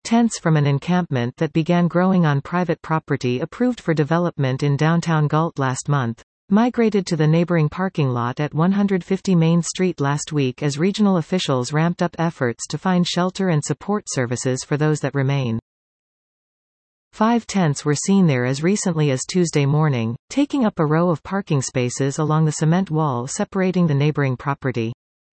Tents from an encampment that began growing on private property approved for development in downtown Galt last month, migrated to the neighboring parking lot at 150 Main Street last week as regional officials ramped up efforts to find shelter and support services for those that remain. 5 tents were seen there as recently as Tuesday morning, taking up a row of parking spaces along the cement wall separating the neighboring property.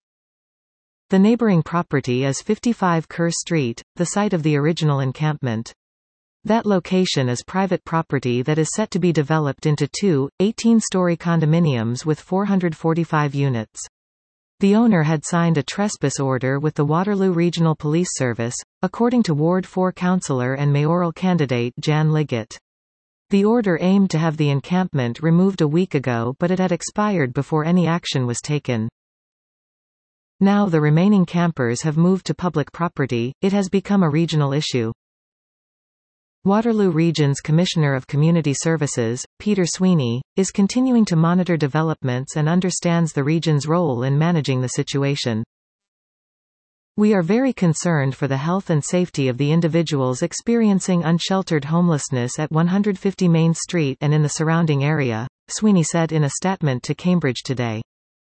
The neighboring property is 55 Kerr Street, the site of the original encampment. That location is private property that is set to be developed into two, 18-story condominiums with 445 units. The owner had signed a trespass order with the Waterloo Regional Police Service, according to Ward 4 councillor and mayoral candidate Jan Liggett. The order aimed to have the encampment removed a week ago, but it had expired before any action was taken. Now the remaining campers have moved to public property. It has become a regional issue. Waterloo Region's Commissioner of Community Services, Peter Sweeney, is continuing to monitor developments and understands the region's role in managing the situation. We are very concerned for the health and safety of the individuals experiencing unsheltered homelessness at 150 Main Street and in the surrounding area, Sweeney said in a statement to Cambridge Today.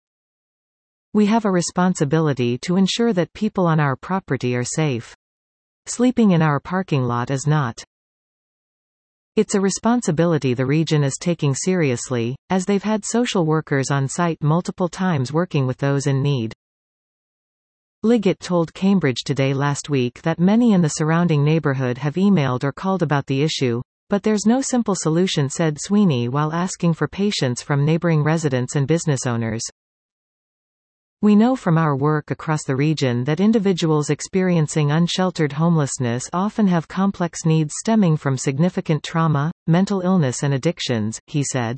We have a responsibility to ensure that people on our property are safe. Sleeping in our parking lot is not. It's a responsibility the region is taking seriously, as they've had social workers on site multiple times working with those in need. Liggett told Cambridge Today last week that many in the surrounding neighborhood have emailed or called about the issue, but there's no simple solution, said Sweeney while asking for patience from neighboring residents and business owners. We know from our work across the region that individuals experiencing unsheltered homelessness often have complex needs stemming from significant trauma, mental illness and addictions, he said.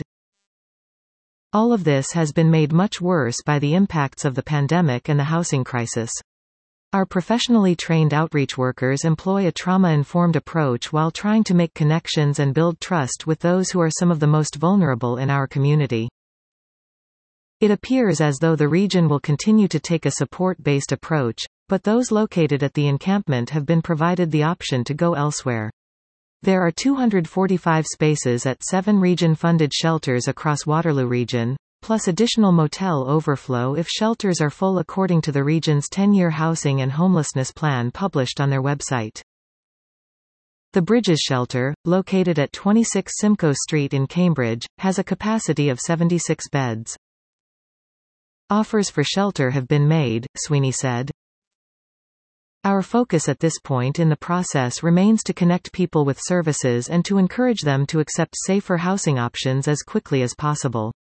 All of this has been made much worse by the impacts of the pandemic and the housing crisis. Our professionally trained outreach workers employ a trauma-informed approach while trying to make connections and build trust with those who are some of the most vulnerable in our community. It appears as though the region will continue to take a support-based approach, but those located at the encampment have been provided the option to go elsewhere. There are 245 spaces at 7 region-funded shelters across Waterloo Region, plus additional motel overflow if shelters are full according to the region's 10-year housing and homelessness plan published on their website. The Bridges Shelter, located at 26 Simcoe Street in Cambridge, has a capacity of 76 beds. Offers for shelter have been made, Sweeney said. Our focus at this point in the process remains to connect people with services and to encourage them to accept safer housing options as quickly as possible.